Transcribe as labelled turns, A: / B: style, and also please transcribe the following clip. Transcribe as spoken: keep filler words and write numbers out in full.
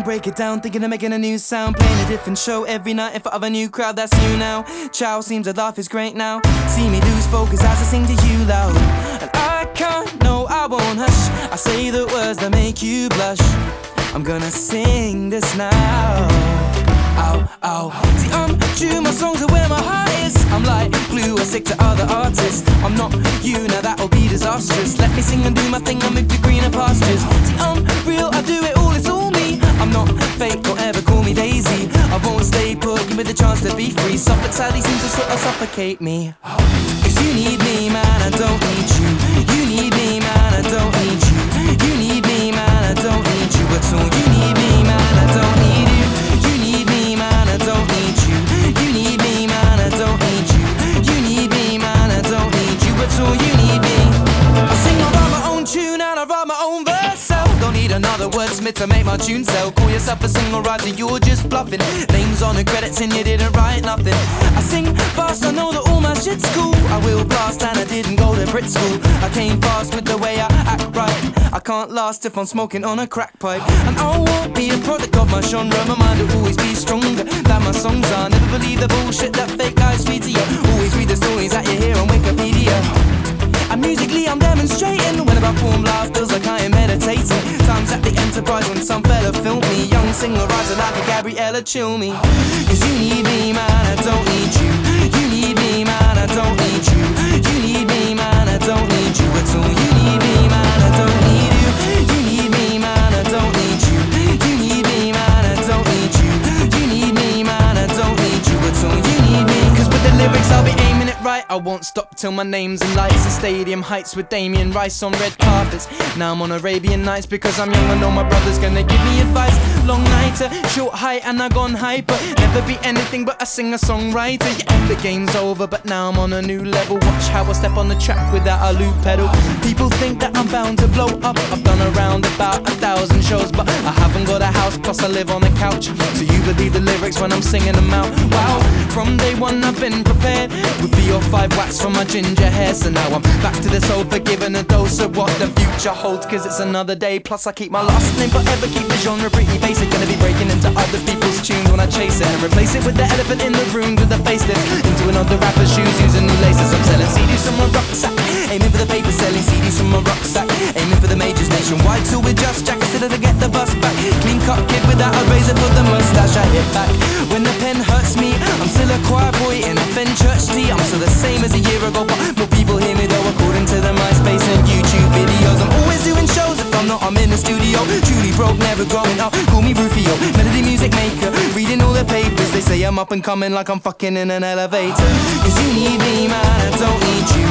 A: break it down, thinking of making a new sound. Playing a different show every night in front of a new crowd, that's you now. Chow seems to laugh is great now. See me lose focus as I sing to you loud. And I can't, no I won't hush. I say the words that make you blush. I'm gonna sing this now. Ow, ow. See, I'm true, my songs are where my heart is. I'm like glue, I stick to other artists. I'm not you, now that'll be disastrous. Let me sing and do my thing, I'll move to greener pastures. See, I'm real, I do it all, it's all me. I'm not fake, don't ever call me Daisy. I won't stay put, give me the chance to be free. Suffolk sadly seems to sort of suffocate me. Cause you need me, man, I don't need you. You need me, man, I don't need you. You need me, man, I don't need you at all. You need me, man, I don't need you. You need me, man, I don't need you. You need me, man, I don't need you. You need me, man, I don't need you at all. You need me. I sing, I write my own tune and I write my own verse. So don't need another wordsmith to make my tune sell. Call yourself a single writer, you're just bluffing. Names on the credits and you didn't write nothing. I sing fast, I know that all my shit's cool. I will blast and I didn't go to Brit school. I came fast with the way I act right. I can't last if I'm smoking on a crack pipe. And I won't be a product of my genre. My mind will always be stronger than my songs are. Never believe the bullshit that fake guys feed to you. Always read the stories that you hear on Wikipedia. And musically I'm demonstrating. When I perform live feels like I am meditating. Times at the Enterprise when some fella filmed me. Young singer writer like a Gabriella Chilme. Cause you need me, man, I don't need you. You need me, man, I don't need you. You need me, man, I don't need you at all. You need me, man, I don't need you. You need me, man, I don't need you. You need me, man, I don't need you. You need me, man, I don't need you at all. You need me. Cause with the lyrics I'll be aiming it right. I won't stop till my name's in lights. The stadium heights with Damien Rice on red carpets. Now I'm on Arabian Nights because I'm young. I know my brother's gonna give me advice. Long nighter, short height and I gone hyper. Never be anything but a singer-songwriter. Yeah, the game's over but now I'm on a new level. Watch how I step on the track without a loop pedal. People think that I'm bound to blow up. I've done around about a thousand shows, but I haven't got a house, plus I live on a couch. So you believe the lyrics when I'm singing them out. Wow, from day one I've been prepared with three or five wax from my ginger hair. So now I'm back to this old forgiven a dose of what the future holds. Cause it's another day, plus I keep my last name forever. Keep the genre pretty basic. Gonna be breaking into other people's tunes when I chase it. And replace it with the elephant in the room with a facelift. Into another rapper's shoes using new laces. I'm selling C Ds from my rucksack, aiming for the paper. Selling C Ds from my rucksack, aiming for the majors nationwide. Till we're just jack instead of get the bus back. Clean cut kid without a razor for the mustache. I hit back when the pen hurts me. I'm still a choir boy in a Fenchurch tee. I'm still the same as a year ago, but more people hear me though according to the MySpace and YouTube videos. I'm always doing shows. If I'm not, I'm in the studio. Truly broke, never growing up. Call me Rufio, melody music maker. Reading all the papers, they say I'm up and coming like I'm fucking in an elevator. Cause you need me, man, I don't need you.